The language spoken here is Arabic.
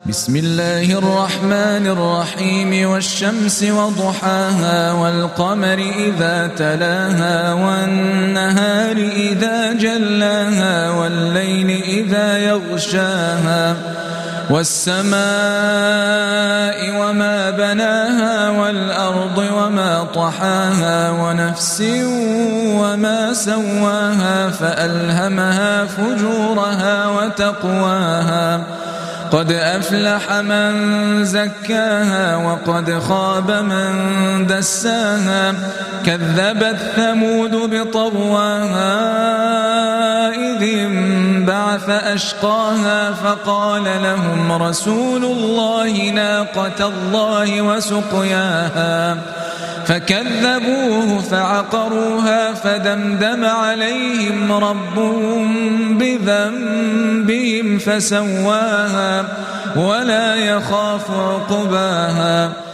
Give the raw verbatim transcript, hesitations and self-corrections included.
بسم الله الرحمن الرحيم والشمس وضحاها والقمر إذا تلاها والنهار إذا جلاها والليل إذا يغشاها والسماء وما بناها والأرض وما طحاها ونفس وما سواها فألهمها فجورها وتقواها قد أفلح من زكاها وقد خاب من دساها كذبت ثمود بطغواها إذ انبعث أشقاها فقال لهم رسول الله ناقة الله وسقياها فكذبوه فعقروها فدمدم عليهم ربهم بذنبهم فسواها ولا يخاف عقباها